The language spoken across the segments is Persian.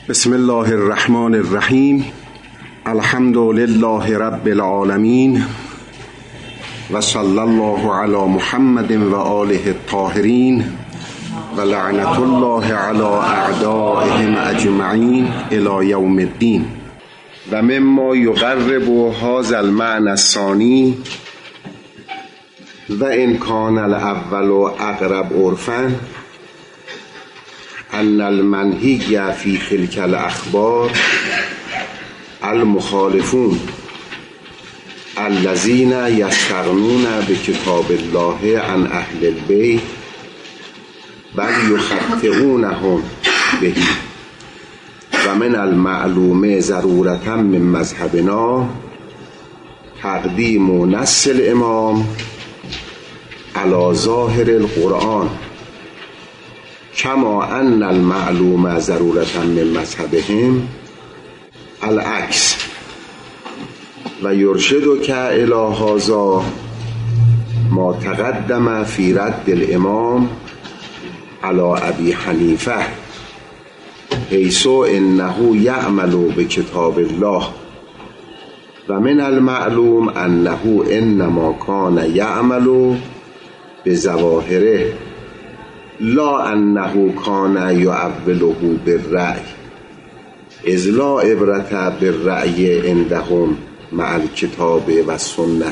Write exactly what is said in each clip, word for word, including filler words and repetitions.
بسم الله الرحمن الرحیم. الحمد لله رب العالمین و صلی الله علی محمد و آله الطاهرین و لعنت الله علی اعدائهم اجمعین الی یوم الدین. و مما یقرب هذا المعنى الثانی و ان کان الاول اقرب عرفا ان المنهی فی تلک الاخبار المخالفون الذین یستغنون بکتاب الله عن اهل البیت بل یخطئونهم به و من المعلوم ضرورة من مذهبنا تقدیم نص الامام علی ظاهر القرآن کما ان المعلوم ضرورة من مذهبهم العکس و یرشدک الی هذا ما تقدم فی رد الامام علی ابی حنیفه حیث انه یعمل بکتاب الله و من المعلوم انه انما کان یعمل بظواهره لا انه کان یعوله بالرأی اذ لا عبرة بالرأی عندهم مع الکتاب و السنه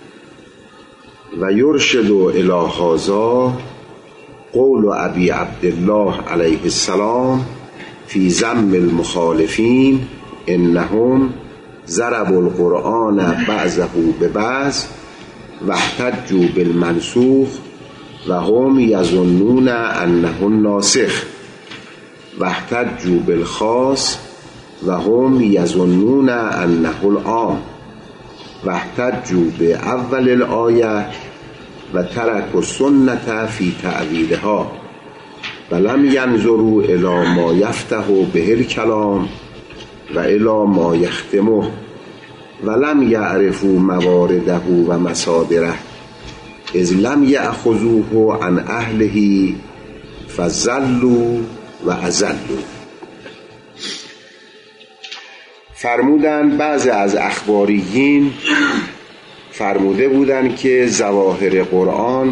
و یرشد الی هذا قول ابی عبدالله علیه السلام فی ذم المخالفین انهم ضربوا القرآن بعضه ببعض و احتجوا بالمنسوخ و هم یظنون انه الناسخ و احتجوا بالخاص و هم یظنون انه العام و احتجوا باول الآیه و ترکوا السنة فی تأویلها ولم ینظروا الی ما یفتح به الکلام و الی ما یختمه ولم یعرفوا موارده و مصادره اذ لم یأخذوه عن اهله فضلوا و اضلوا. فرمودن بعضی از اخباریین فرموده بودن که ظواهر قرآن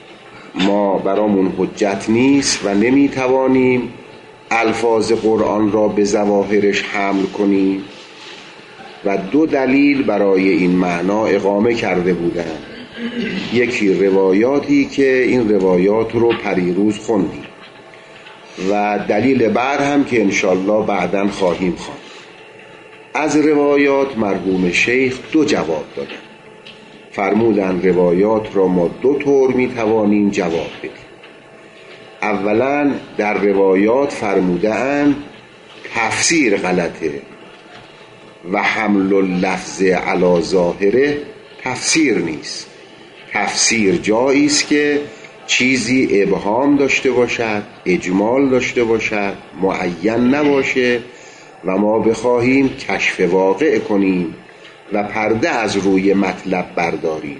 ما برامون حجت نیست و نمیتوانیم الفاظ قرآن را به ظواهرش حمل کنیم و دو دلیل برای این معنا اقامه کرده بودند. یکی روایاتی که این روایات رو پریروز خوندیم و دلیل بعد هم که انشالله بعداً خواهیم خواند. از روایات مرحوم شیخ دو جواب دادن. فرمودن روایات را ما دو طور میتوانیم جواب بدیم. اولا در روایات فرمودن تفسیر غلطه و حمل اللفظ علی ظاهره تفسیر نیست. تفسیر جایی است که چیزی ابهام داشته باشد، اجمال داشته باشد، معین نباشه و ما بخواهیم کشف واقع کنیم و پرده از روی مطلب برداریم.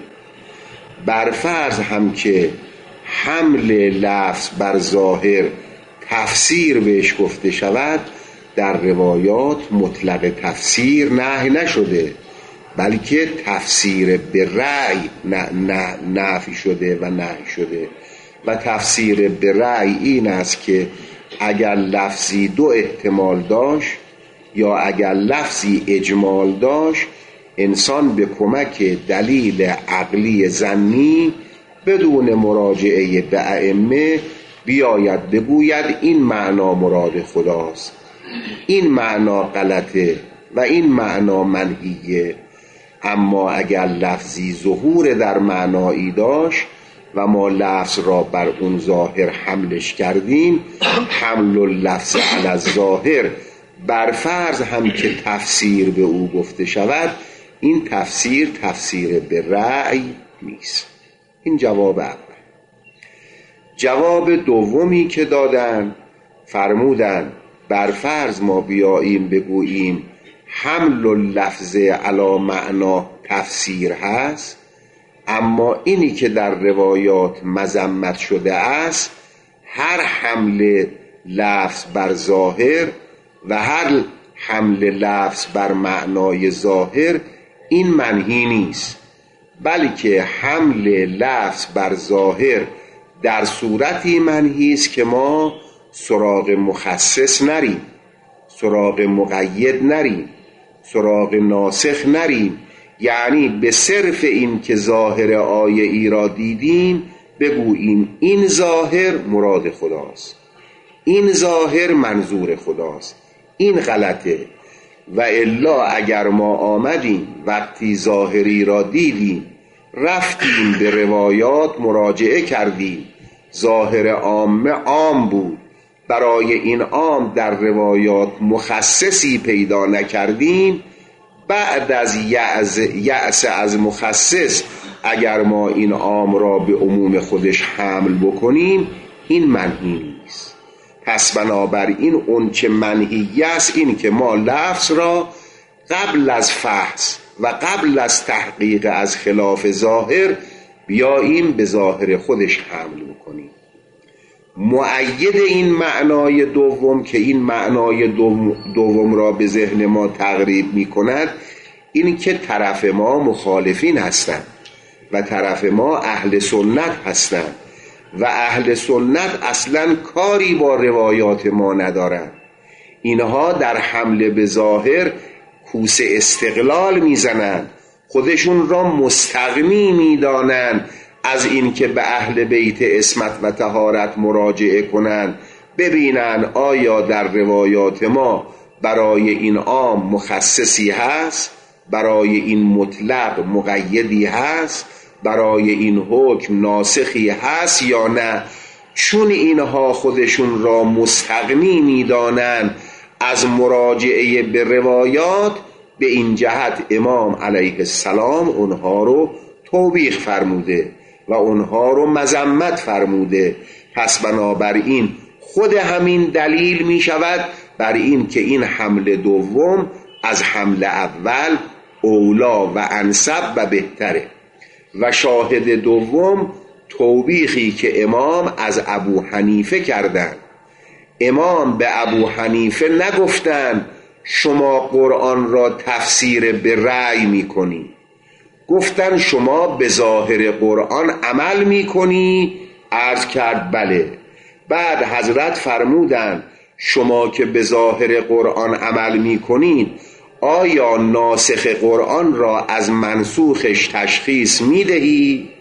برفرض هم که حمل لفظ بر ظاهر تفسیر بهش گفته شود، در روایات مطلق تفسیر نهی نشده بلکه تفسیر به رأی نفی شده و نهی شده. و تفسیر به رأی این است که اگر لفظی دو احتمال داشت یا اگر لفظی اجمال داشت، انسان به کمک دلیل عقلی ظنی بدون مراجعه به ائمه بیاید بگوید این معنا مراد خداست، این معنا غلطه و این معنا منهیه. اما اگر لفظی ظهور در معنایی داشت و ما لفظ را بر اون ظاهر حملش کردیم، حمل اللفظ علی الظاهر بر فرض هم که تفسیر به او گفته شود، این تفسیر تفسیر به رأی نیست. این جواب اول. جواب دومی که دادن فرمودن بر فرض ما بیاییم بگوییم حمل اللفظ علی معنا تفسیر هست، اما اینی که در روایات مذمت شده است هر حمل لفظ بر ظاهر و هر حمل لفظ بر معنای ظاهر این منهی نیست، بلکه حمل لفظ بر ظاهر در صورتی منهی است که ما سراغ مخصص نریم، سراغ مقید نریم، سراغ ناسخ نریم. یعنی به صرف این که ظاهر آیه ای را دیدیم بگوییم این ظاهر مراد خداست، این ظاهر منظور خداست، این غلطه. و الا اگر ما آمدیم وقتی ظاهری را دیدیم رفتیم به روایات مراجعه کردیم، ظاهر عامه عام بود، برای این عام در روایات مخصصی پیدا نکردیم، بعد از یأس از مخصص اگر ما این عام را به عموم خودش حمل بکنیم این منهی نیست. پس بنابراین اون چه منهی است این که ما لفظ را قبل از فحص و قبل از تحقیق از خلاف ظاهر بیاییم به ظاهر خودش حمل بکنیم. مؤید این معنای دوم که این معنای دوم, دوم را به ذهن ما تقریب می کند این که طرف ما مخالفین هستند و طرف ما اهل سنت هستند و اهل سنت اصلا کاری با روایات ما ندارند. اینها در حمله به ظاهر کوس استقلال میزنند، خودشون را مستغنی میدانند از این که به اهل بیت عصمت و طهارت مراجعه کنند ببینند آیا در روایات ما برای این عام مخصصی هست، برای این مطلق مقیدی هست، برای این حکم ناسخی هست یا نه. چون اینها خودشون را مستغنی میدانند از مراجعه به روایات، به این جهت امام علیه السلام اونها رو توبیخ فرموده و اونها رو مذمت فرموده. پس بنابراین خود همین دلیل می شود بر این که این حمله دوم از حمله اول اولا و انسب و بهتره. و شاهد دوم توبیخی که امام از ابو حنیفه کردند. امام به ابو حنیفه نگفتند شما قرآن را تفسیر به رأی می کنی، گفتن شما به ظاهر قرآن عمل می کنی؟ عرض کرد بله. بعد حضرت فرمودند شما که به ظاهر قرآن عمل می کنید آیا ناسخ قرآن را از منسوخش تشخیص می دهی؟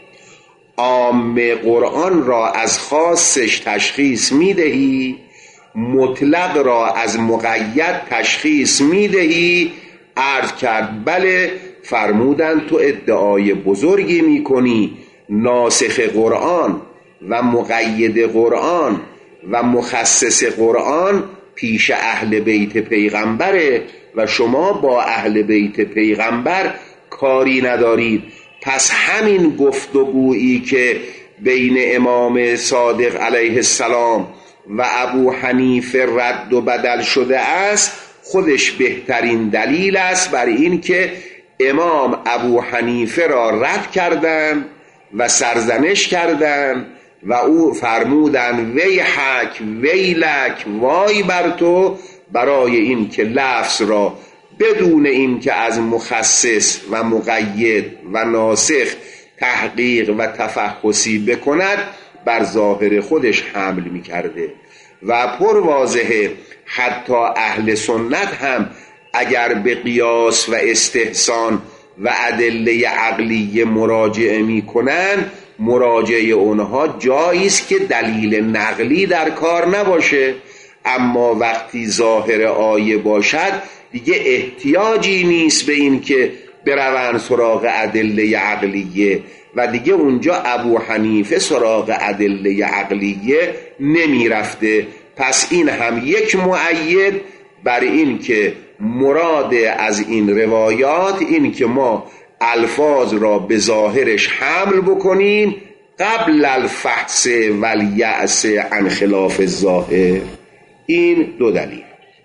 عام قرآن را از خاصش تشخیص می دهی؟ مطلق را از مقید تشخیص می دهی؟ عرض کرد بله. فرمودند تو ادعای بزرگی می کنی، ناسخ قرآن و مقید قرآن و مخصص قرآن پیش اهل بیت پیغمبره و شما با اهل بیت پیغمبر کاری ندارید. پس همین گفتگویی که بین امام صادق علیه السلام و ابو حنیفه رد و بدل شده است خودش بهترین دلیل است بر این که امام ابو حنیفه را رد کردند و سرزنش کردند و او فرمودند وی حک ویلک وای بر تو، برای این که لفظ را بدون این که از مخصص و مقید و ناسخ تحقیق و تفحصی بکند بر ظاهر خودش حمل می کرده. و پر واضحه حتی اهل سنت هم اگر به قیاس و استحسان و ادله عقلی مراجعه می کنند مراجعه اونها جاییست که دلیل نقلی در کار نباشه، اما وقتی ظاهر آیه باشد دیگه احتیاجی نیست به این که بروند سراغ ادله عقلیه و دیگه اونجا ابو حنیفه سراغ ادله عقلیه نمی رفته. پس این هم یک مؤید بر این که مراد از این روایات این که ما الفاظ را به ظاهرش حمل بکنیم قبل الفحص و الیأس عن خلاف الظاهر. این دو دلیل.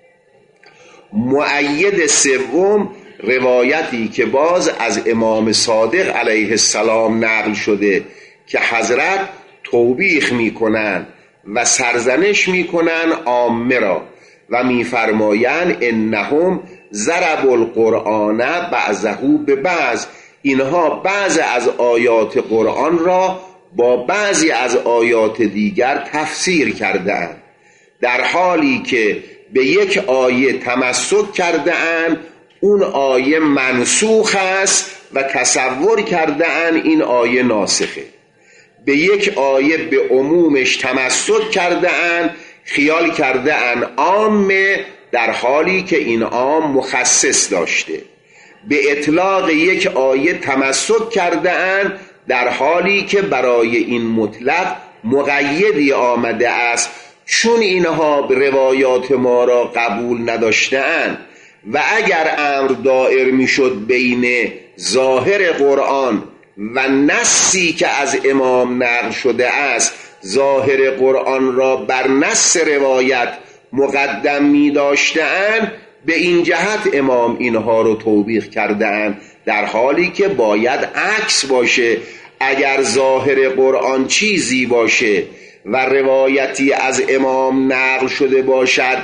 مؤید سوم روایتی که باز از امام صادق علیه السلام نقل شده که حضرت توبیخ میکنن و سرزنش میکنن عامه را و میفرمایند انهم ضربوا القرآن بعضه به بعض، اینها بعض از آیات قرآن را با بعضی از آیات دیگر تفسیر کرده‌اند، در حالی که به یک آیه تمسک کرده‌اند اون آیه منسوخ است و تصور کرده‌اند این آیه ناسخه. به یک آیه به عمومش تمسک کرده‌اند، خیال کرده‌اند عامه، در حالی که این عام مخصص داشته. به اطلاق یک آیه تمسک کرده‌اند، در حالی که برای این مطلق مقیدی آمده است. چون اینها به روایات ما را قبول نداشته‌اند و اگر امر دائر میشد بین ظاهر قرآن و نصی که از امام نقل شده است، ظاهر قرآن را بر نص روایت مقدم می داشته‌اند، به این جهت امام اینها رو توبیخ کرده‌اند، در حالی که باید عکس باشه. اگر ظاهر قرآن چیزی باشه و روایتی از امام نقل شده باشد،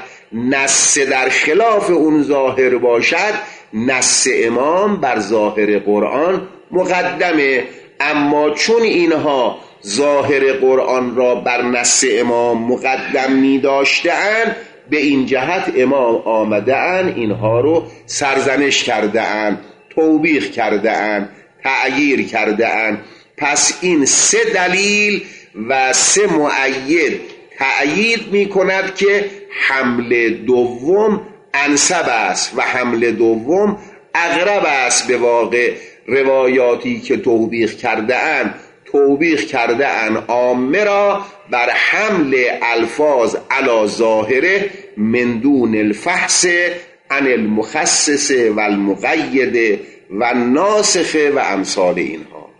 نص در خلاف اون ظاهر باشد، نص امام بر ظاهر قرآن مقدمه. اما چون اینها ظاهر قرآن را بر نص امام مقدم می داشته‌اند، به این جهت امام آمده‌اند اینها رو سرزنش کرده‌اند، توبیخ کرده‌اند، تأییر کرده‌اند. پس این سه دلیل و سه مؤید تأیید می کند که حمل دوم انسب است و حمل دوم اقرب است به واقع. روایاتی که توبیخ کرده‌اند توبیخ کرده‌اند عامه را بر حمل الفاظ علی ظاهره من دون الفحص عن المخصص و المقید و ناسخ و امثال اینها.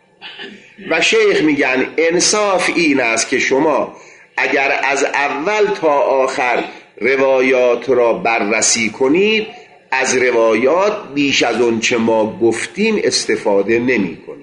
و شیخ میگن انصاف این است که شما اگر از اول تا آخر روایات را بررسی کنید، از روایات بیش از اون چه ما گفتیم استفاده نمی کنید.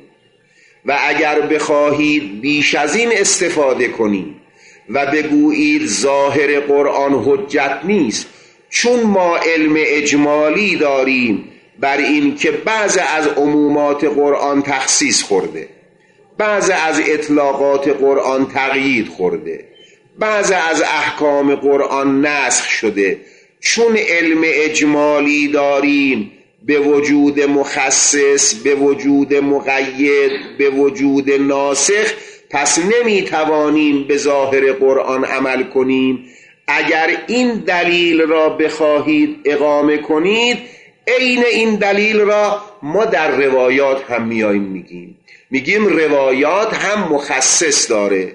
و اگر بخواهید بیش از این استفاده کنید و بگویید ظاهر قرآن حجت نیست، چون ما علم اجمالی داریم بر این که بعض از عمومات قرآن تخصیص خورده، بعض از اطلاقات قرآن تقیید خورده، بعض از احکام قرآن نسخ شده، چون علم اجمالی داریم به وجود مخصص، به وجود مقید، به وجود ناسخ، پس نمیتوانیم به ظاهر قرآن عمل کنیم. اگر این دلیل را بخواهید اقامه کنید، عین این دلیل را ما در روایات هم میاییم میگیم میگیم روایات هم مخصص داره،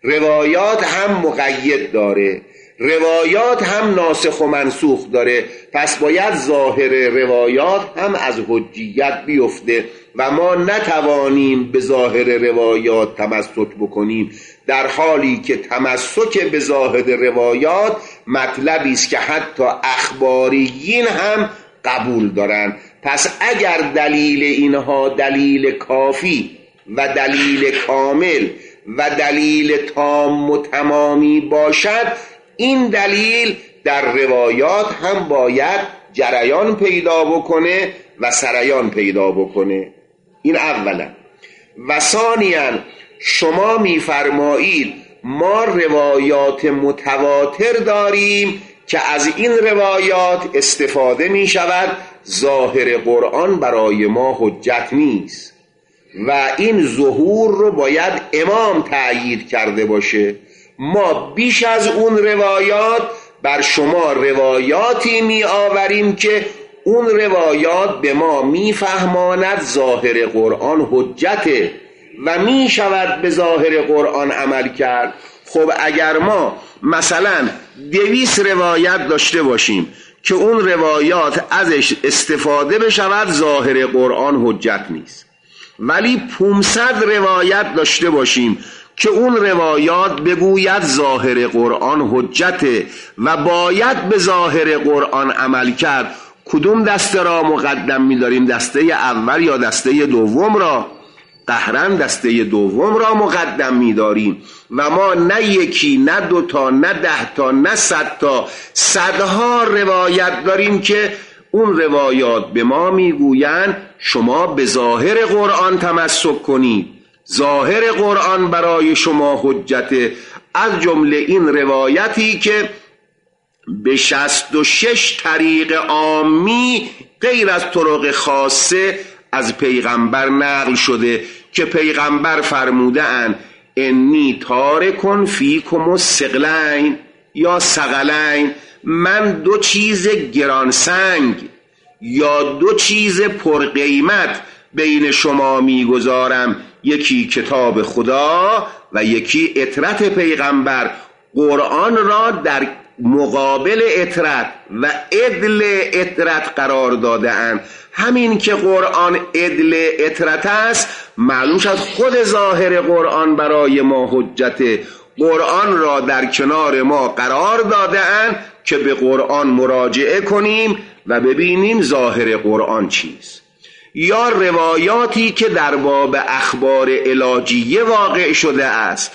روایات هم مقید داره، روایات هم ناسخ و منسوخ داره. پس باید ظاهر روایات هم از حجیت بیفته و ما نتوانیم به ظاهر روایات تمسک بکنیم، در حالی که تمسک به ظاهر روایات مطلبی است که حتی اخباریین هم قبول دارن. پس اگر دلیل اینها دلیل کافی و دلیل کامل و دلیل تام و تمامی باشد، این دلیل در روایات هم باید جریان پیدا بکنه و سریان پیدا بکنه. این اولا. و ثانیاً شما میفرمایید ما روایات متواتر داریم که از این روایات استفاده می شود، ظاهر قرآن برای ما حجت نیست و این ظهور رو باید امام تأیید کرده باشه. ما بیش از اون روایات بر شما روایاتی می آوریم که اون روایات به ما می فهماند ظاهر قرآن حجته و می شود به ظاهر قرآن عمل کرد. خب اگر ما مثلا دویست روایت داشته باشیم که اون روایات ازش استفاده بشود، ظاهر قرآن حجت نیست، ولی پانصد روایت داشته باشیم که اون روایات بگوید ظاهر قرآن حجته و باید به ظاهر قرآن عمل کرد، کدوم دسته را مقدم می‌داریم؟ دسته اول یا دسته دوم را؟ قهرن دسته دوم را مقدم می‌داریم و ما نه یکی نه دوتا نه ده تا نه صد تا صدها روایت داریم که اون روایات به ما میگویند شما به ظاهر قرآن تمسک کنید، ظاهر قرآن برای شما حجته. از جمله این روایتی که به شصت و شش طریق عامی غیر از طرق خاصه از پیغمبر نقل شده که پیغمبر فرموده اند انی تارکن فیکم الثقلین یا ثقلین، من دو چیز گرانسنگ یا دو چیز پرقیمت بین شما میگذارم، یکی کتاب خدا و یکی اطرت پیغمبر. قرآن را در مقابل اطرت و عدل اطرت قرار داده اند. همین که قرآن عدل اطرت است معلوم شد خود ظاهر قرآن برای ما حجته. قرآن را در کنار ما قرار داده اند که به قرآن مراجعه کنیم و ببینیم ظاهر قرآن چیست. یا روایاتی که در باب اخبار علاجیه واقع شده است،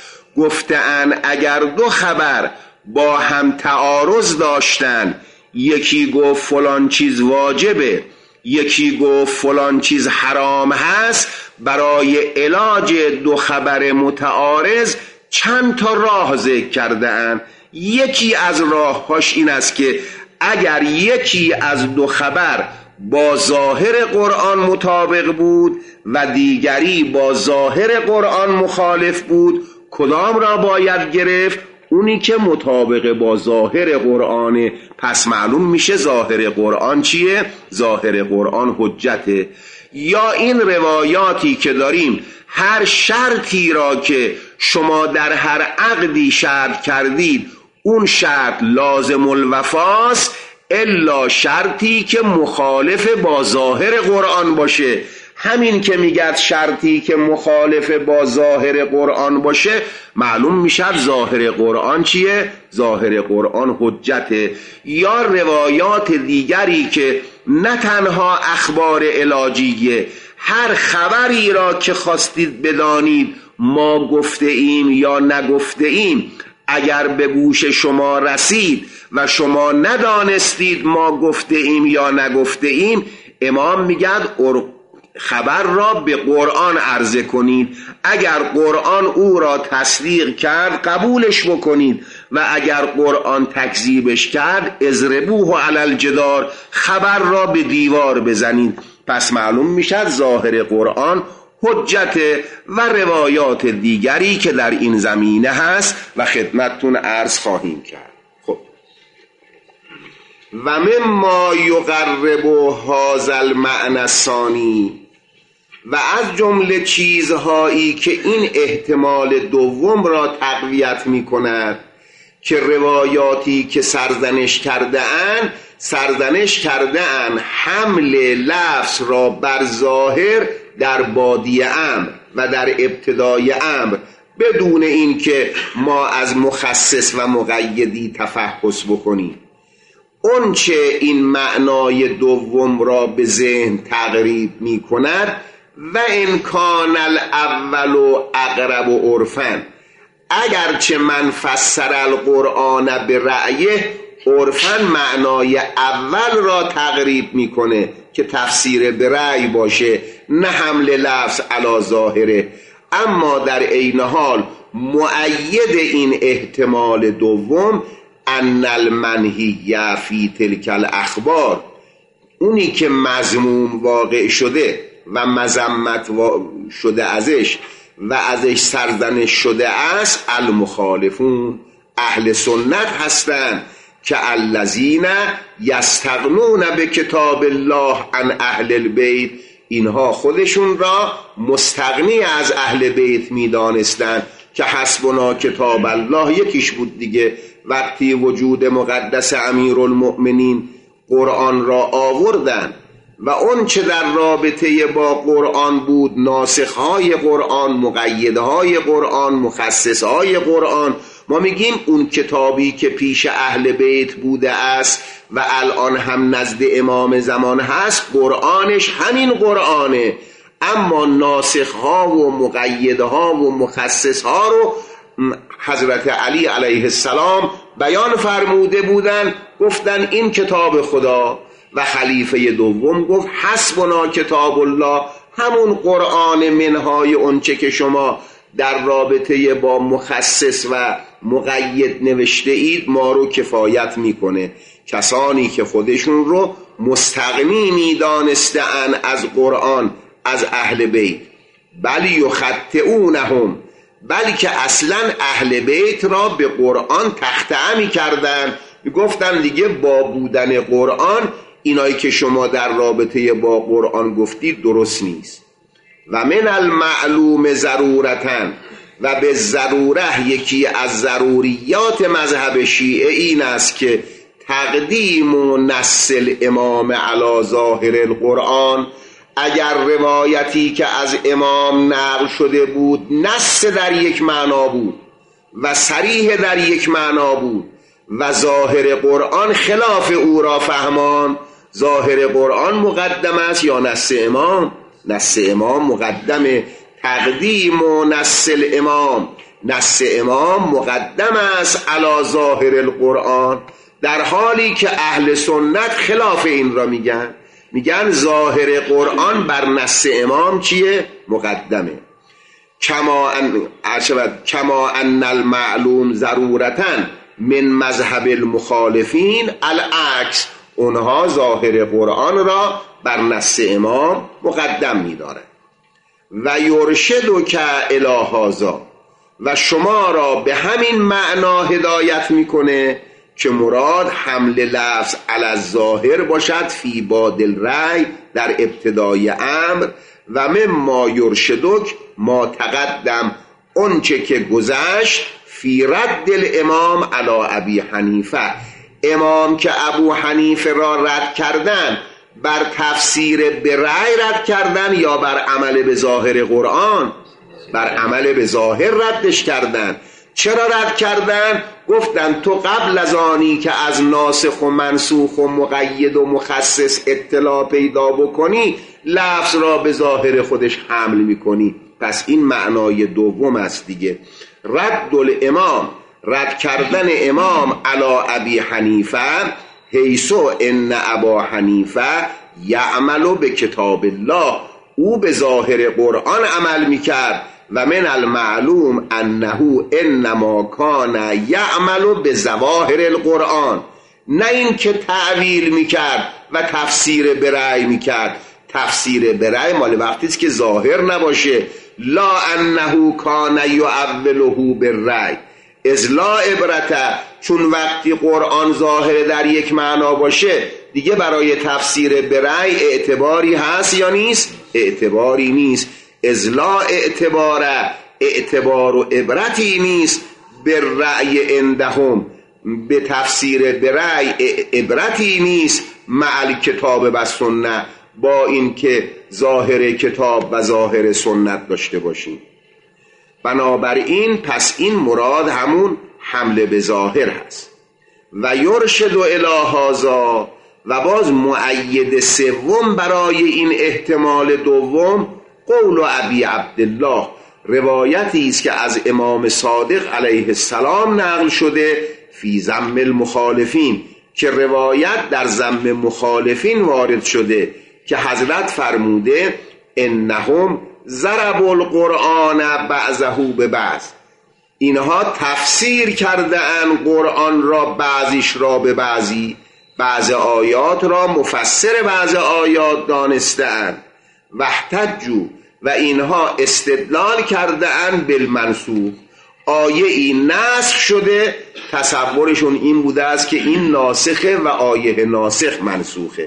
گفتند اگر دو خبر با هم تعارض داشتن، یکی گفت فلان چیز واجبه، یکی گفت فلان چیز حرام هست، برای علاج دو خبر متعارض چند تا راه ذکر کرده اند. یکی از راههاش این است که اگر یکی از دو خبر با ظاهر قرآن مطابق بود و دیگری با ظاهر قرآن مخالف بود، کدام را باید گرفت؟ اونی که مطابق با ظاهر قرآن. پس معلوم میشه ظاهر قرآن چیه؟ ظاهر قرآن حجته. یا این روایاتی که داریم هر شرطی را که شما در هر عقدی شرط کردید اون شرط لازم الوفاست الا شرطی که مخالف با ظاهر قرآن باشه. همین که میگه شرطی که مخالف با ظاهر قرآن باشه معلوم میشه ظاهر قرآن چیه؟ ظاهر قرآن حجته. یا روایات دیگری که نه تنها اخبار علاجیه، هر خبری را که خواستید بدانید ما گفته ایم یا نگفته ایم، اگر به گوش شما رسید و شما ندانستید ما گفته ایم یا نگفته ایم، امام میگه خبر را به قرآن عرضه کنید. اگر قرآن او را تصدیق کرد قبولش بکنید و اگر قرآن تکذیبش کرد اضربوه علی الجدار، خبر را به دیوار بزنید. پس معلوم میشد ظاهر قرآن حجت. و روایات دیگری که در این زمینه هست و خدمتتون عرض خواهیم کرد. خب و مما یقرب هذا المعنی الثانی، و از جمله چیزهایی که این احتمال دوم را تقویت می کند که روایاتی که سرزنش کرده اند سرزنش کرده اند حمل لفظ را بر ظاهر در بادی امر و در ابتدای امر بدون این که ما از مخصص و مقیدی تفحص بکنیم. اون چه این معنای دوم را به ذهن تقریب می کند و ان کان الاول اقرب عرفا، اگرچه من فسر القرآن به رأیه، عرفا معنای اول را تقریب میکنه که تفسیر به رأی باشه، نه حمل لفظ علی ظاهره. اما در عین حال مؤید این احتمال دوم ان المنهی فی تلک الاخبار، اونی که مذموم واقع شده و مذمت شده ازش و ازش سرزنش شده است، المخالفون اهل سنت هستند که الذین یستغنون به کتاب الله عن اهل البیت، اینها خودشون را مستغنی از اهل بیت میدانستند که حسبنا کتاب الله یکیش بود دیگه. وقتی وجود مقدس امیرالمؤمنین قرآن را آوردن و اون چه در رابطه با قرآن بود، ناسخهای قرآن، مقیدهای قرآن، مخصصهای قرآن، ما میگیم اون کتابی که پیش اهل بیت بوده است و الان هم نزد امام زمان هست، قرآنش همین قرآنه. اما ناسخ ها و مقید ها و مخصص ها رو حضرت علی علیه السلام بیان فرموده بودن، گفتن این کتاب خدا، و خلیفه دوم گفت حسبنا کتاب الله، همون قرآن منهای اونچه که شما در رابطه با مخصص و مقید نوشته اید ما رو کفایت میکنه. کسانی که خودشون رو مستغنی میدانسته‌اند از قرآن، از اهل بیت، بل یخطئونهم، بلکه اصلا اهل بیت را به قرآن تخطئه میکردن، میگفتن دیگه با بودن قرآن اینایی که شما در رابطه با قرآن گفتید درست نیست. و من المعلوم ضرورتن، و به ضروره یکی از ضروریات مذهب شیعه این است که تقدیم و نص الامام علی ظاهر القرآن، اگر روایتی که از امام نقل شده بود نص در یک معنا بود و صریح در یک معنا بود و ظاهر قرآن خلاف او را فهمان، ظاهر قرآن مقدم است یا نص امام؟ نص امام مقدمه. تقدیم و نص الامام، نص امام مقدم است علی ظاهر القرآن، در حالی که اهل سنت خلاف این را میگن، میگن ظاهر قرآن بر نص امام چیه؟ مقدمه. کما ان کما ان المعلوم ضرورتن من مذهب المخالفین العکس، اونها ظاهر قرآن را بر نص امام مقدم می‌دارند. و یرشد که الی هذا، و شما را به همین معنا هدایت میکنه که مراد حمل لفظ علی الظاهر باشد فی باد الرأی، در ابتدای امر، و مما یرشدک ما تقدم، اونچه که گذشت، فی رد الامام علی ابی حنیفه، امام که ابو حنیفه را رد کردن، بر تفسیر به رأی رد کردن یا بر عمل به ظاهر قرآن؟ بر عمل به ظاهر ردش کردن. چرا رد کردن؟ گفتن تو قبل از آنی که از ناسخ و منسوخ و مقید و مخصص اطلاع پیدا بکنی، لفظ را به ظاهر خودش حمل میکنی. پس این معنای دوم است دیگه. رد الامام، رد کردن امام علی ابی حنیفه، حیثو ان ابا حنیفه یعمل به کتاب الله، او به ظاهر قرآن عمل میکرد. و من المعلوم انه انما کان یعمل به ظواهر القرآن، نه این که تعویل میکرد و تفسیر به رأی میکرد. تفسیر به رأی مال وقتی است که ظاهر نباشه. لا انه کان یعوله بالرأی اذ لا عبرت، چون وقتی قرآن ظاهر در یک معنا باشه دیگه برای تفسیر به رأی اعتباری هست یا نیست؟ اعتباری نیست. اذ لا اعتبار، اعتبار و عبرتی نیست به رأی عندهم، به تفسیر به رأی عبرتی نیست مع کتاب و سنت، با این که ظاهر کتاب و ظاهر سنت داشته باشیم. بنابراین پس این مراد همون حمله به ظاهر هست. و یرشد الی هذا، و باز مؤید سوم برای این احتمال دوم قول ابی عبدالله، روایتی است که از امام صادق علیه السلام نقل شده فی ذم المخالفین، که روایت در ذم مخالفین وارد شده که حضرت فرموده انهم ضربوا القرآن بعضه به بعض، اینها تفسیر کرده ان قرآن را بعضیش را به بعضی، بعض آیات را مفسر بعض آیات دانسته اند. واحتجوا، و اینها استدلال کرده اند بالمنسوخ، آیه این نسخ شده، تصورشون این بوده است که این ناسخه و آیه ناسخ منسوخه.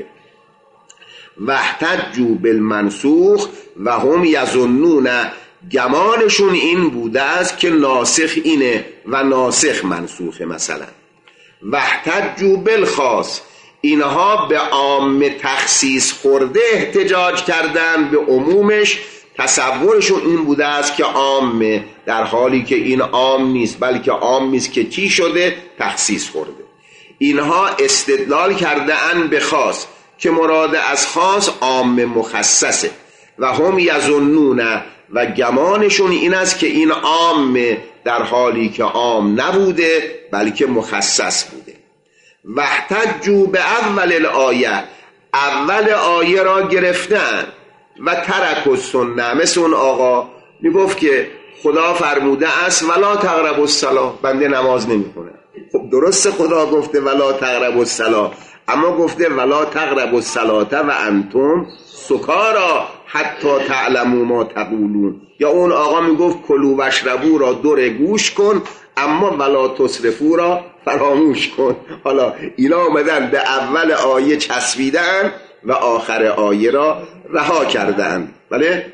واحتجوا بالمنسوخ و هم یظنون، گمانشون این بوده است که ناسخ اینه و ناسخ منسوخه. مثلا واحتجوا بالخاص، اینها به عام تخصیص خورده احتجاج کردن، به عمومش تصورشون این بوده است که عامه، در حالی که این عام نیست، بلکه عام نیست که چی شده؟ تخصیص خورده. اینها استدلال کرده ان به خاص، که مراد از خاص عام مخصصه. و هم یظنون، و گمانشون این است که این عام، در حالی که عام نبوده بلکه مخصص بوده. واحتجوا به اول الآیه، اول آیه را گرفتن و ترک السنه. مثل اون آقا میگفت که خدا فرموده است ولا تقربوا الصلاة، بنده نماز نمیکنه. خب درسته خدا گفته ولا تقربوا الصلاة، اما گفته ولا تقربوا الصلاة و انتم سکارا حتی تعلموا ما تقولون. یا اون آقا میگفت کلوا واشربوا را دور گوش کن، اما ولا تسرفوا را فراموش کن. حالا اینا آمدن به اول آیه چسبیدن و آخر آیه را رها کردن. بله؟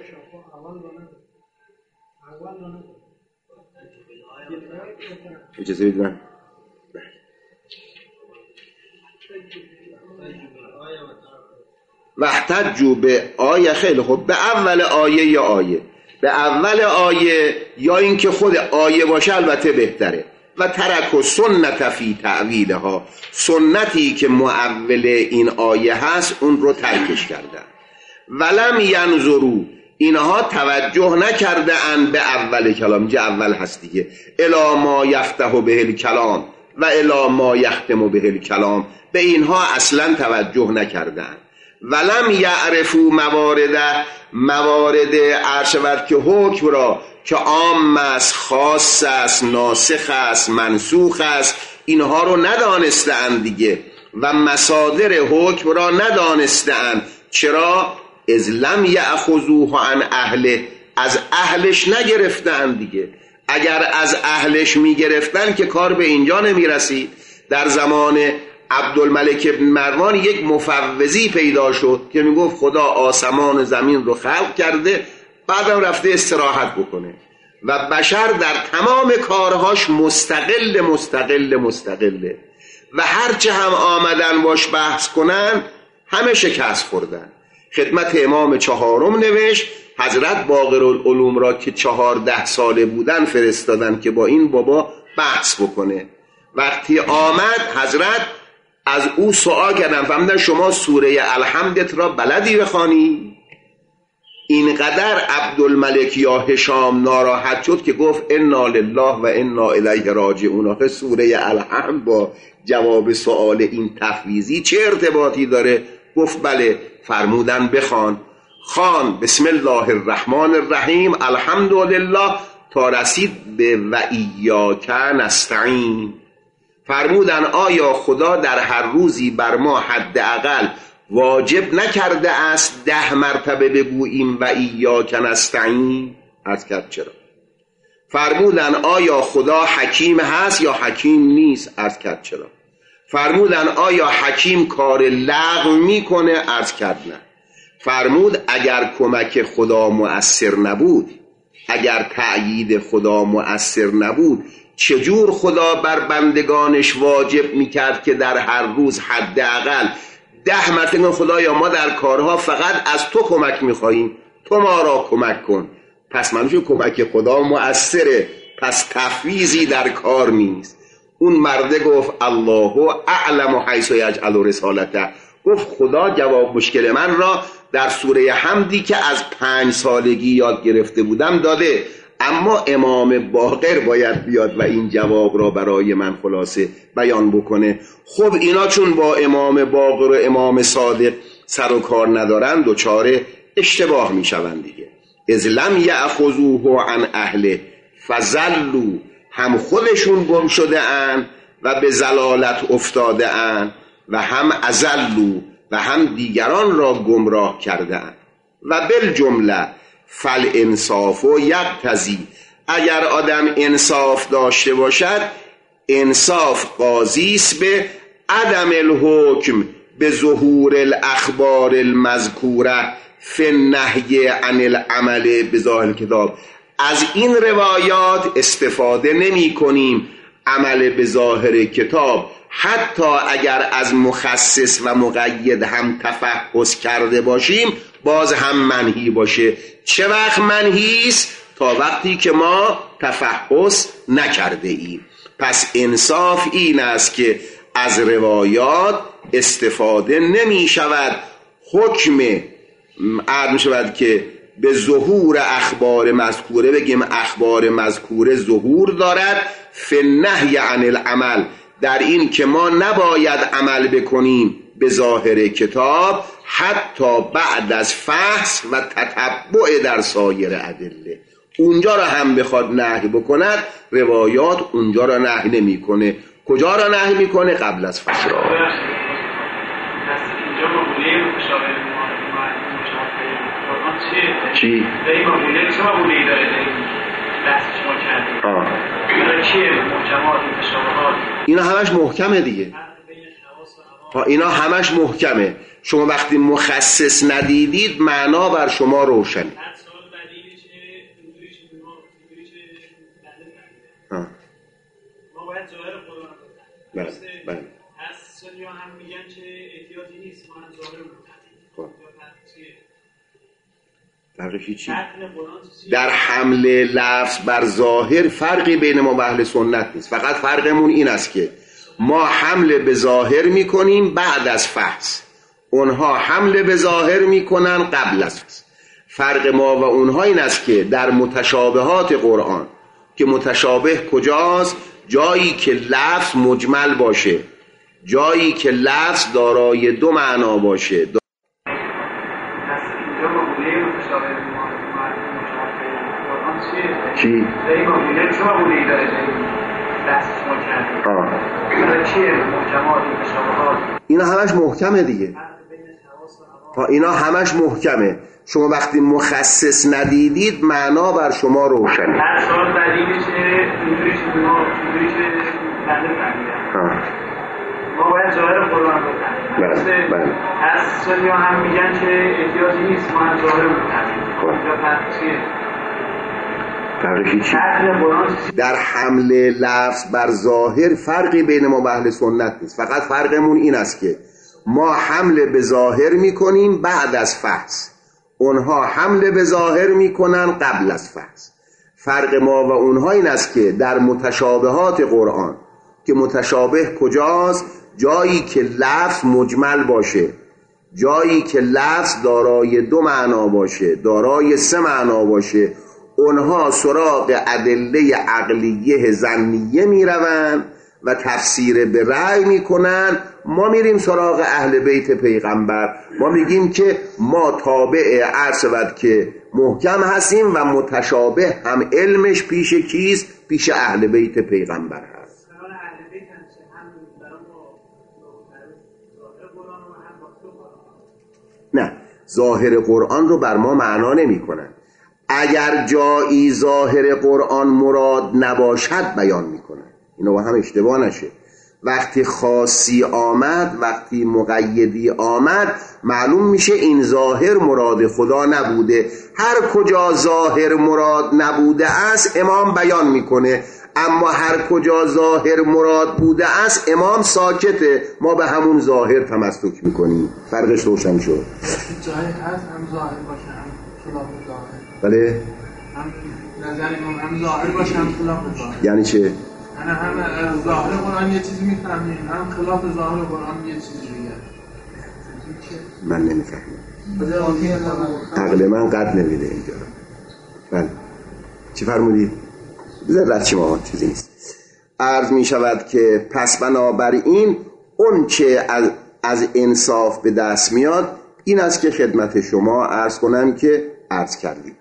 اجازه بدن. واحتجوا به آیه، خیلی خوب، به اول آیه یا آیه به اول آیه یا اینکه خود آیه باشه البته بهتره. و ترک سنت فی تعویلها، سنتی که معول این آیه هست اون رو ترکش کردن. ولم ینظروا، اینها توجه نکرده اند به اول کلام، جه اول هست دیگه، الی ما یفتح به الکلام و الی ما یختم به الکلام، به اینها اصلا توجه نکردند. ولم یعرفوا موارد، موارد عرشورد که حکم را که عام است، خاص است، ناسخ است، منسوخ است، اینها رو ندانستند دیگه. و مصادر حکم را ندانستند. چرا؟ اذ لم یأخذوه عن اهله، از اهلش نگرفتند دیگه. اگر از اهلش میگرفتن که کار به اینجا نمیرسید. در زمان عبدالملک ابن مروان یک مفوضی پیدا شد که میگفت خدا آسمان و زمین رو خلق کرده، بعدم رفته استراحت بکنه و بشر در تمام کارهاش مستقل مستقل مستقله و هرچه هم آمدن باش بحث کنن همه شکست خوردن. خدمت امام چهارم نوشت حضرت باقرالعلوم را که چهارده ساله بودن فرستادن که با این بابا بحث بکنه. وقتی آمد حضرت از او سوال کردن، فهمیدن شما سوره الحمدت را بلدی بخوانی؟ اینقدر عبدالملک یا هشام ناراحت شد که گفت انا لله و انا الیه راجعون. آخه سوره الحمد با جواب سوال این تفویضی چه ارتباطی داره؟ گفت بله. فرمودن بخوان. خوان بسم الله الرحمن الرحیم الحمدلله تا رسید به و ایاک نستعین. فرمودن آیا خدا در هر روزی بر ما حداقل واجب نکرده است ده مرتبه بگوییم و ایاک نستعین؟ عرض کرد چرا. فرمودن آیا خدا حکیم هست یا حکیم نیست؟ عرض کرد چرا. فرمودن آیا حکیم کار لغو میکنه؟ عرض کرد نه. فرمود اگر کمک خدا مؤثر نبود، اگر تأیید خدا مؤثر نبود، چجور خدا بر بندگانش واجب میکرد که در هر روز حداقل ده مرتبه خدایا ما در کارها فقط از تو کمک میخواییم، تو ما را کمک کن. پس منظور کمک خدا مؤثره، پس تفویضی در کار نیست. اون مرده گفت الله اعلم حیث یجعل رسالته. گفت خدا جواب مشکل من را در سوره حمدی که از پنج سالگی یاد گرفته بودم داده، اما امام باقر باید بیاد و این جواب را برای من خلاصه بیان بکنه. خب اینا چون با امام باقر و امام صادق سر و کار ندارن دچار اشتباه می شوند دیگه. اذ لم یأخذوه عن اهله فضلوا، هم خودشون گم شده اند و به ضلالت افتاده اند و هم اضلوا و هم دیگران را گمراه کرده اند. و بالجمله فالانصاف یقتضی، اگر آدم انصاف داشته باشد انصاف قاضی است به عدم الحکم به ظهور الاخبار المذکوره فی النهی عن العمل بظاهر کتاب. از این روایات استفاده نمی کنیم عمل به ظاهر کتاب، حتی اگر از مخصص و مقید هم تفحص کرده باشیم باز هم منهی باشه. چه وقت منهی است؟ تا وقتی که ما تفحص نکرده ایم. پس انصاف این است که از روایات استفاده نمی شود حکم عرض می شود که به ظهور اخبار مذکوره بگیم اخبار مذکوره ظهور دارد، فی النهی عن العمل، در این که ما نباید عمل بکنیم به ظاهر کتاب حتی بعد از فحص و تتبع در سایر ادله. اونجا را هم بخواد نهی بکند، روایات اونجا را نهی نمی کنه. کجا را نهی میکنه؟ قبل از فحص را. چی؟ این مقوله چه مقوله‌ای داره در این بحث شما کردید؟ آه چیه محکمات متشابهات؟ اینا همش محکمه دیگه. ها اینا همش محکمه. شما وقتی مخصص ندیدید معنا بر شما روشنه. ها ما باید ظاهر قرآن رو بله بله از سنیا هم میگن که احتیاطی نیست، ما هم ظاهر رو خب فرقی چی؟ چیه؟ در حمل لفظ بر ظاهر فرقی بین ما و اهل سنت نیست. فقط فرقمون این است که ما حمل به ظاهر میکنیم بعد از فحص، اونها حمل به ظاهر میکنن قبل از فحص. فرق ما و اونها این است که در متشابهات قرآن که متشابه کجاست؟ جایی که لفظ مجمل باشه، جایی که لفظ دارای دو معنا باشه. چی؟ این مقوله چه مقوله‌ای داره در این بحث شما کردید؟ آه چیه محکمات متشابهات؟ اینا همش محکمه دیگه. ها اینا همش محکمه. شما وقتی مخصص ندیدید معنا بر شما روشنه. هر سال دلیلی که اینجوری که ما اینجوری که بنده فهمیدم ما باید ظاهر قرآن رو بله بله از سنیا هم میگن که احتیاطی نیست، ما هم ظاهر رو بکنیم. خب اینجا فرق چیه؟ فرقی چی؟ در حمل لفظ بر ظاهر فرقی بین ما و اهل سنت نیست. فقط فرقمون این است که ما حمل به ظاهر میکنیم بعد از فحص، اونها حمل به ظاهر میکنن قبل از فحص. فرق ما و اونها این است که در متشابهات قرآن که متشابه کجاست؟ جایی که لفظ مجمل باشه، جایی که لفظ دارای دو معنا باشه، دارای سه معنا باشه، اونها سراغ ادله عقلیه ظنیه میروند و تفسیر به رأی میکنن. ما میریم سراغ اهل بیت پیغمبر، ما میگیم که ما تابع عرض ود که محکم هستیم و متشابه هم علمش پیش کیست؟ پیش اهل بیت پیغمبر هست. نه، ظاهر قرآن رو بر ما معنا نمی کنن. اگر جایی ظاهر قرآن مراد نباشد بیان می کنن. اینو با هم اشتباه نشه. وقتی خاصی آمد، وقتی مقیدی آمد، معلوم میشه این ظاهر مراد خدا نبوده. هر کجا ظاهر مراد نبوده است امام بیان میکنه، اما هر کجا ظاهر مراد بوده است امام ساکته، ما به همون ظاهر تمسک میکنیم. فرقش روشن شد. جایی هست هم ظاهر باشه هم خلاف ظاهر. بله؟ هم نظر امام هم ظاهر باشه هم خلاف ظاهر. یعنی چه؟ یعنی هم ظاهر قرآن یه چیزی میفهمیم، هم خلاف ظاهر قرآن یه چیزی دیگه. من نمیفهمم. عقل من قد نمیده اینجا. بله. چی فرمودید؟ بذار رد شما چیزی نیست. عرض می شود که پس بنابراین اون چه از, از انصاف به دست میاد این است که خدمت شما عرض کنم که عرض کردیم.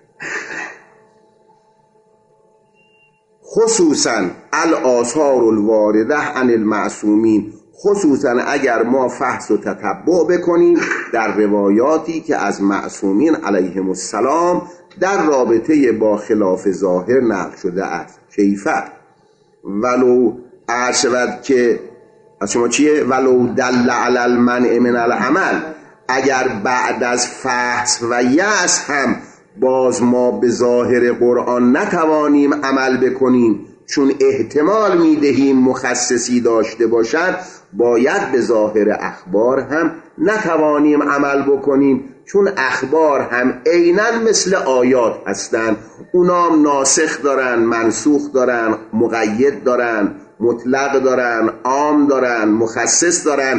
خصوصا الآثار الوارده عن المعصومین، خصوصا اگر ما فحص و تتبع بکنیم در روایاتی که از معصومین علیهم السلام در رابطه با خلاف ظاهر نقل شده است. کیفه ولو عرشود که از شما چیه؟ ولو دل علی المنع من العمل، اگر بعد از فحص و یأس هم باز ما به ظاهر قرآن نتوانیم عمل بکنیم چون احتمال میدهیم مخصصی داشته باشد، باید به ظاهر اخبار هم نتوانیم عمل بکنیم چون اخبار هم عیناً مثل آیات هستند. اونام ناسخ دارن، منسوخ دارن، مقید دارن، مطلق دارن، عام دارن، مخصص دارن.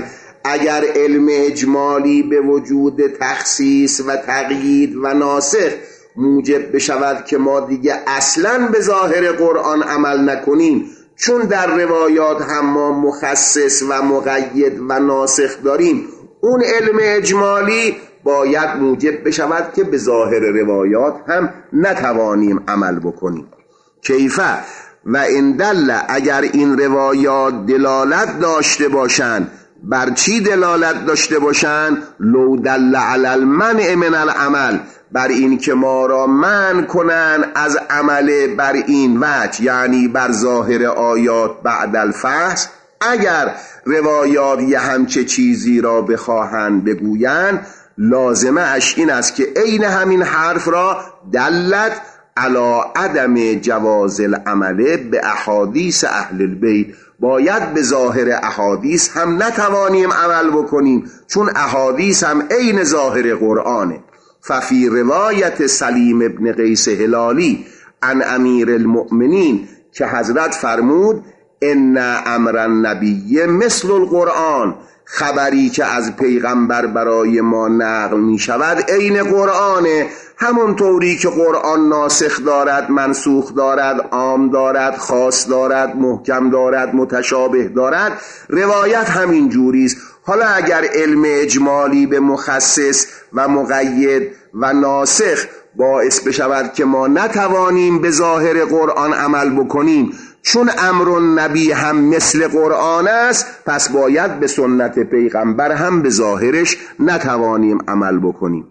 اگر علم اجمالی به وجود تخصیص و تقیید و ناسخ موجب بشود که ما دیگه اصلاً به ظاهر قرآن عمل نکنیم، چون در روایات هم ما مخصص و مقید و ناسخ داریم، اون علم اجمالی باید موجب بشود که به ظاهر روایات هم نتوانیم عمل بکنیم. کیفه و ان دل، اگر این روایات دلالت داشته باشند، بر چی دلالت داشته باشند؟ لو دل علی المنع من العمل، بر این که ما را منع کنن از عمل بر این وجه، یعنی بر ظاهر آیات بعد الفحص. اگر روایات یه همچه چیزی را بخواهند بگویند، لازمه اش این است که عین همین حرف را دلت علی عدم جواز العمل به احادیث اهل البیت، باید به ظاهر احادیث هم نتوانیم عمل بکنیم، چون احادیث هم عین ظاهر قرآنه. ففی روایت سلیم ابن قیس هلالی عن امیر المؤمنین که حضرت فرمود ان امر النبی مثل القرآن، خبری که از پیغمبر برای ما نقل می شود عین قرآنه. همون طوری که قرآن ناسخ دارد، منسوخ دارد، عام دارد، خاص دارد، محکم دارد، متشابه دارد، روایت همین جوریست. حالا اگر علم اجمالی به مخصص و مقید و ناسخ باعث بشود که ما نتوانیم به ظاهر قرآن عمل بکنیم، چون امر النبی هم مثل قرآن است، پس باید به سنت پیغمبر هم به ظاهرش نتوانیم عمل بکنیم.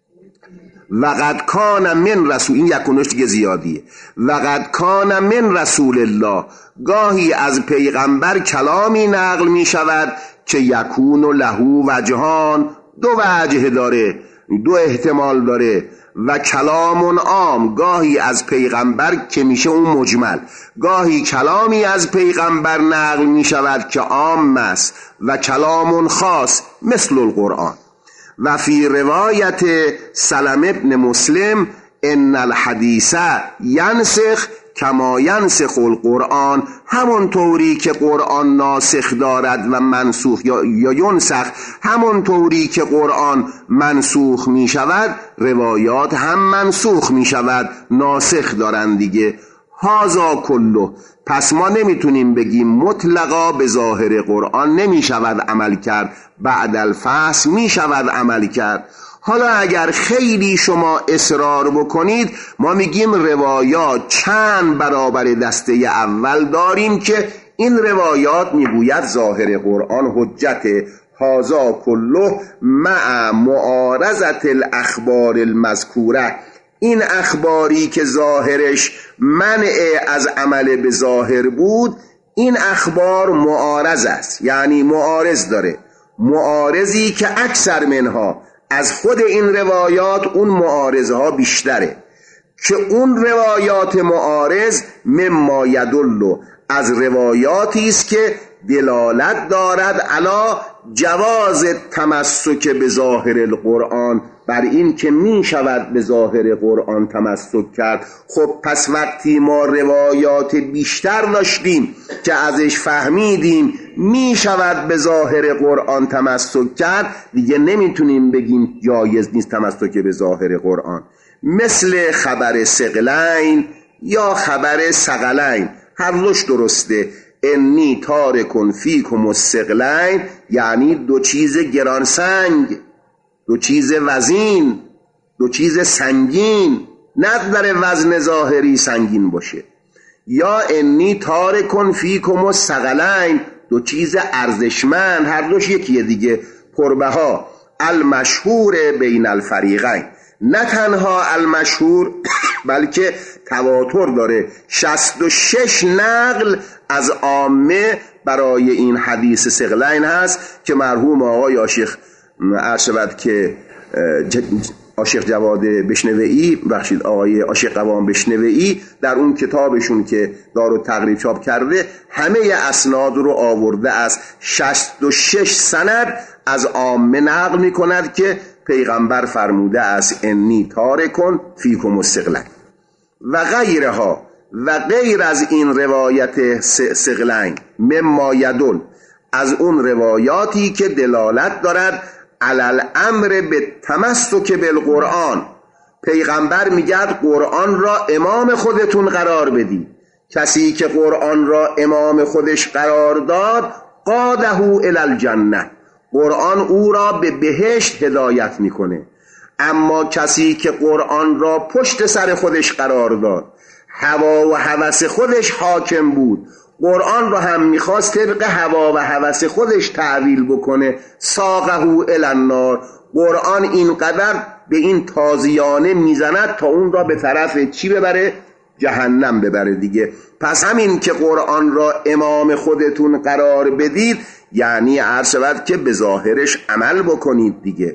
وقد کان من رسول، این یکونش دیگه زیادیه، وقد کان من رسول الله، گاهی از پیغمبر کلامی نقل می شود که یکون له وجهان، دو وجه داره، دو احتمال داره. و کلام عام، گاهی از پیغمبر که میشه اون مجمل، گاهی کلامی از پیغمبر نقل می شود که عام است، و کلام خاص مثل القرآن. و فی روایت سلم ابن مسلم ان الحدیث ینسخ کما ینسخ القرآن، همون طوری که قرآن ناسخ دارد و منسوخ یا, یا ینسخ، همون طوری که قرآن منسوخ می شود، روایات هم منسوخ می شود، ناسخ دارند دیگه. هازا کلو، پس ما نمیتونیم بگیم مطلقا به ظاهر قرآن نمی شود عمل کرد، بعد الفحص می شود عمل کرد. حالا اگر خیلی شما اصرار بکنید، ما میگیم روایات چند برابر دسته اول داریم که این روایات میگوید ظاهر قرآن حجته. هازا کله مع معارضت الاخبار المذکوره، این اخباری که ظاهرش منع از عمل به ظاهر بود، این اخبار معارض است، یعنی معارض داره، معارضی که اکثر منها از خود این روایات اون معارضها بیشتره، که اون روایات معارض مما یدل، از روایاتی است که دلالت دارد علا جواز تمسک به ظاهر القرآن، بر این که می شود به ظاهر قرآن تمسک کرد. خب پس وقتی ما روایات بیشتر داشتیم که ازش فهمیدیم می شود به ظاهر قرآن تمسک کرد، دیگه نمیتونیم بگیم جایز نیست تمسک به ظاهر قرآن. مثل خبر ثقلین یا خبر ثقلین، هر دوش درسته. انی تارکن فیکم الثقلین، یعنی دو چیز گرانسنگ، دو چیز وزین، دو چیز سنگین، نه در وزن ظاهری سنگین باشه. یا انی تارکن فیکم الثقلین، دو چیز ارزشمند، هر دوش یکیه دیگه، پربها. المشهور بین الفریقین، نه تنها المشهور بلکه تواتر داره، شصت و شش نقل از عامه برای این حدیث ثقلین هست که مرحوم آقای آشیخ عرض شود که آشیخ جواد بشنوئی، بخشید آقای آشیخ قوام بشنوئی، در اون کتابشون که دارالتقریب چاپ کرده همه اسناد رو آورده است. شصت و شش سند از عامه نقل می کند که پیغمبر فرموده است انی تارکن فیکم الثقلین و غیرها، و غیر از این روایت ثقلین مما یدل از اون روایاتی که دلالت دارد علل امر به تمسک بالقرآن. پیغمبر میگد قرآن را امام خودتون قرار بدید. کسی که قرآن را امام خودش قرار داد قاده الی الجنه، قرآن او را به بهشت هدایت میکنه. اما کسی که قرآن را پشت سر خودش قرار داد، هوا و هوس خودش حاکم بود، قرآن را هم میخواست طبق هوا و هوس خودش تعویل بکنه، ساقه الی النار، قرآن اینقدر به این تازیانه میزند تا اون را به طرف چی ببره؟ جهنم ببره دیگه. پس همین که قرآن را امام خودتون قرار بدید یعنی عرض شود که به ظاهرش عمل بکنید دیگه.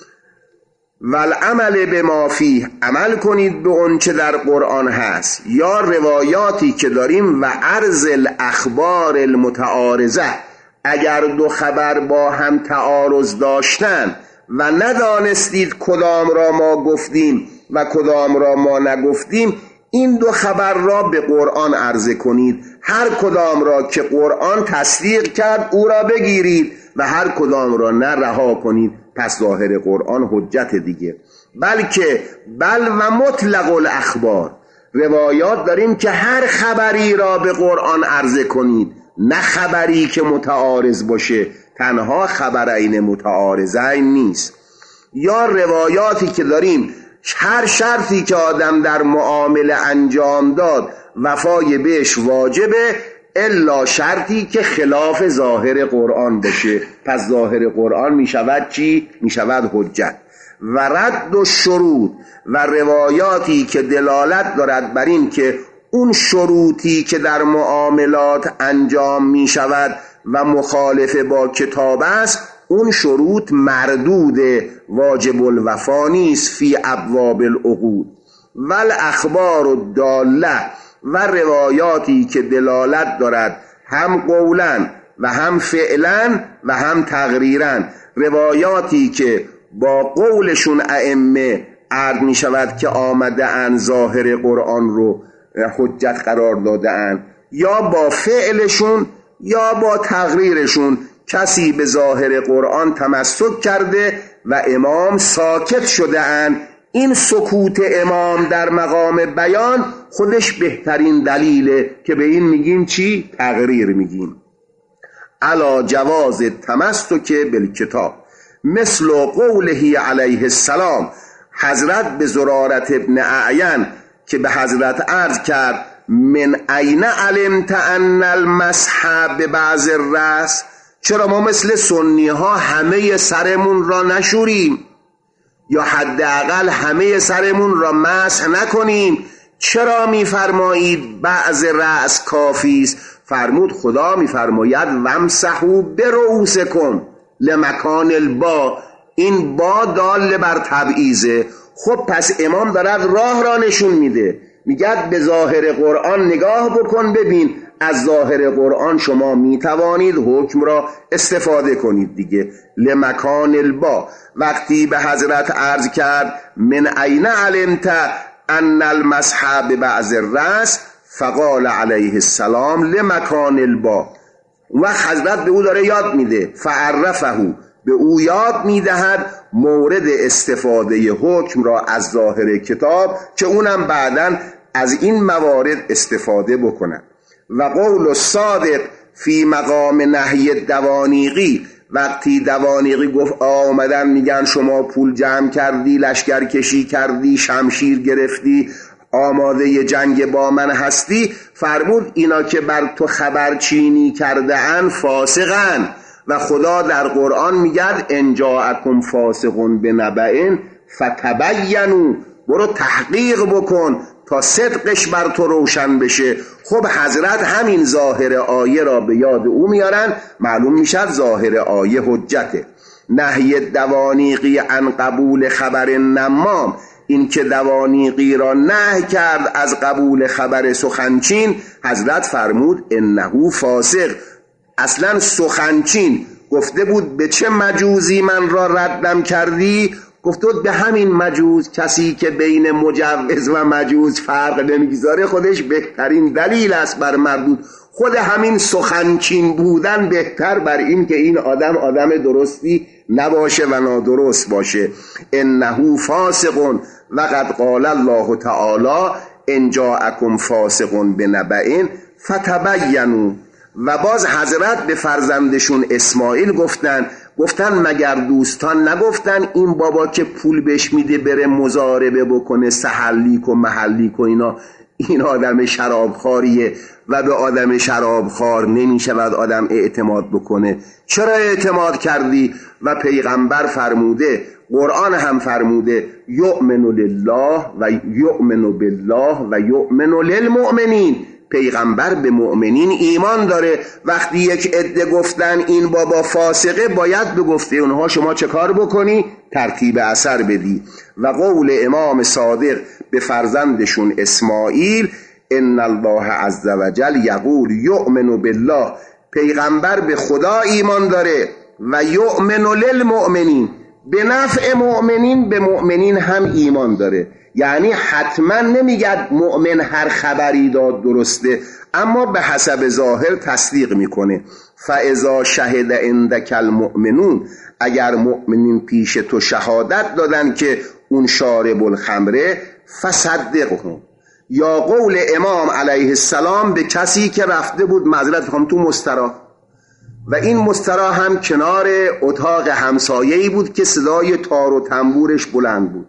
والعمل به ما فیه، عمل کنید به اون چه در قرآن هست. یا روایاتی که داریم و عرض الاخبار المتعارضه، اگر دو خبر با هم تعارض داشتن و ندانستید کدام را ما گفتیم و کدام را ما نگفتیم، این دو خبر را به قرآن عرضه کنید. هر کدام را که قرآن تصدیق کرد او را بگیرید و هر کدام را نه رها کنید. پس ظاهر قرآن حجت دیگه. بلکه بل و مطلق الاخبار، روایات داریم که هر خبری را به قرآن عرضه کنید، نه خبری که متعارض باشه، تنها خبرین متعارضین نیست. یا روایاتی که داریم هر شرطی که آدم در معامله انجام داد وفای بهش واجبه الا شرطی که خلاف ظاهر قرآن باشه. پس ظاهر قرآن می شود چی؟ می شود حجت. و رد و شروط و روایاتی که دلالت دارد بر این که اون شروطی که در معاملات انجام می شود و مخالف با کتاب است، اون شروط مردود واجب الوفا نیست فی ابواب العقود. والاخبار الداله و روایاتی که دلالت دارد هم قولا و هم فعلا و هم تقریرا، روایاتی که با قولشون ائمه عرض می شود که آمده ان ظاهر قرآن رو حجت قرار داده ان، یا با فعلشون یا با تقریرشون کسی به ظاهر قرآن تمسک کرده و امام ساکت شده ان. این سکوت امام در مقام بیان خودش بهترین دلیله که به این میگیم چی؟ تقریر میگیم. علا جواز تمسک بالکتاب، مثل قوله علیه السلام، حضرت به زرارت ابن اعین که به حضرت عرض کرد من این علمت ان المسح ببعض الرأس، چرا ما مثل سنی ها همه سرمون را نشوریم یا حداقل همه سرمون را مسح نکنیم؟ چرا میفرمایید بعض رأس کافی است؟ فرمود خدا میفرماید وامسحوا برؤوسکم لمکان البا، این با دال بر تبعیضه. خب پس امام دارد راه را نشون میده، میگه به ظاهر قرآن نگاه بکن ببین، از ظاهر قرآن شما میتوانید حکم را استفاده کنید دیگه. لمکان البا، وقتی به حضرت عرض کرد من این علمت ان المسح ببعض الرأس فقال علیه السلام لمکان البا، و حضرت به او داره یاد میده، فعرفه، به او یاد میدهد مورد استفاده حکم را از ظاهر کتاب که اونم بعداً از این موارد استفاده بکنن. و قول الصادق فی مقام نهی دوانیقی، وقتی دوانیقی گفت آمدن میگن شما پول جمع کردی، لشکر کشی کردی، شمشیر گرفتی، آماده جنگ با من هستی، فرمود اینا که بر تو خبرچینی کرده ان فاسقن. و خدا در قرآن میگه ان جاءکم فاسقون بنبأ فتبینوا، برو تحقیق بکن تا صدقش بر تو روشن بشه. خب حضرت همین ظاهر آیه را به یاد او میارن، معلوم میشد ظاهر آیه حجته. نهی دوانیقی عن قبول خبر نمام، این که دوانیقی را نهی کرد از قبول خبر سخنچین، حضرت فرمود انه فاسق. اصلا سخنچین گفته بود به چه مجوزی من را ردم کردی؟ گفته بود به همین مجوز. کسی که بین مجوز و مجوز فرق نمیگذاره خودش بهترین دلیل است بر مردود. خود همین سخنچین بودن بهتر بر این که این آدم آدم درستی نباشه و نادرست باشه. انه فاسق و قد قال الله تعالی ان جاءکم فاسق بنبأ فتبینوا. و باز حضرت به فرزندشون اسماعیل گفتن گفتن مگر دوستان نگفتن این بابا که پول بهش میده بره مضاربه بکنه سحلیک و محلیک و اینا، این آدم شرابخواریه و به آدم شرابخوار نمیشود آدم اعتماد بکنه. چرا اعتماد کردی؟ و پیغمبر فرموده، قرآن هم فرموده یؤمن لله و یؤمن بالله و یؤمن للمؤمنین. پیغمبر به مؤمنین ایمان داره. وقتی یک عده گفتن این بابا فاسقه، باید به گفته اونها شما چه کار بکنی؟ ترتیب اثر بدی. و قول امام صادق به فرزندشون اسماعیل ان الله عز وجل یقول یؤمن بالله، پیغمبر به خدا ایمان داره و یؤمن للمؤمنین، به نفع مؤمنین به مؤمنین هم ایمان داره. یعنی حتما نمیگه مؤمن هر خبری داد درسته، اما به حسب ظاهر تصدیق میکنه. فاذا شهد عندک المؤمنون، اگر مؤمنین پیش تو شهادت دادن که اون شارب الخمره فصدقهم. یا قول امام علیه السلام به کسی که رفته بود معذرت میخوام تو مستراح، و این مستراح هم کنار اتاق همسایه‌ای بود که صدای تار و تنبورش بلند بود.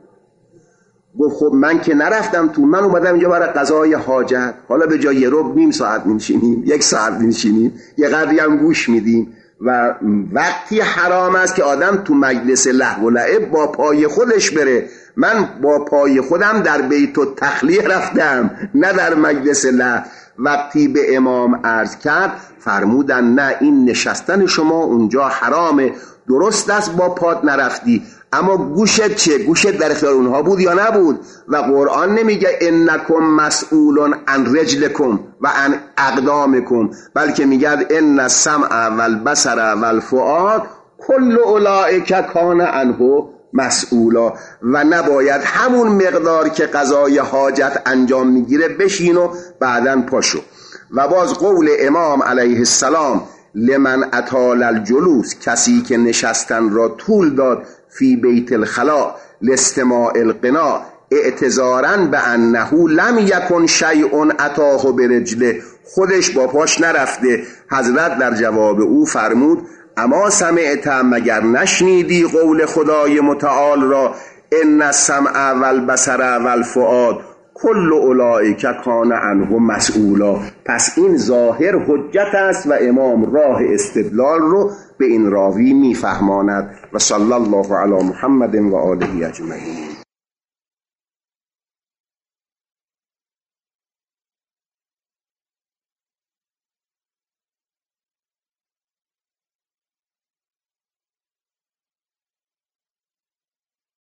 گفت خب من که نرفتم تو، من اومدم اینجا برای قضای حاجت، حالا به جای یه ربع نیم ساعت نشینیم، یک ساعت نشینیم، یه قدری هم گوش میدیم. و وقتی حرام است که آدم تو مجلس لهو و لعب با پای خودش بره. من با پای خودم در بیت التخلیه رفتم، نه در مجلس لهو. وقتی به امام عرض کرد فرمودن نه، این نشستن شما اونجا حرامه، درست است با پات نرفتی، اما گوشت چه؟ گوشت در اختیار اونها بود یا نبود؟ و قرآن نمیگه انکم مسئولون عن رجلکم و عن اقدامکم، بلکه میگه ان السمع والبصر والفؤاد کل اولئک کان عنه مسئولا. و نباید همون مقدار که قضای حاجت انجام میگیره بشین و بعداً پاشو. و باز قول امام علیه السلام لمن اطال الجلوس، کسی که نشستن را طول داد فی بیت الخلا لاستماع القنا اعتذارا به انه لم یکن شیء اتاه برجله، خودش با پاش نرفته. حضرت در جواب او فرمود اما سمعت، مگر نشنیدی قول خدای متعال را ان السمع والبصر والفؤاد کل اولئک کان عنه مسئولا. پس این ظاهر حجت است و امام راه استدلال رو به این راوی میفهماند. و صلی الله علی محمد و آله اجمعین.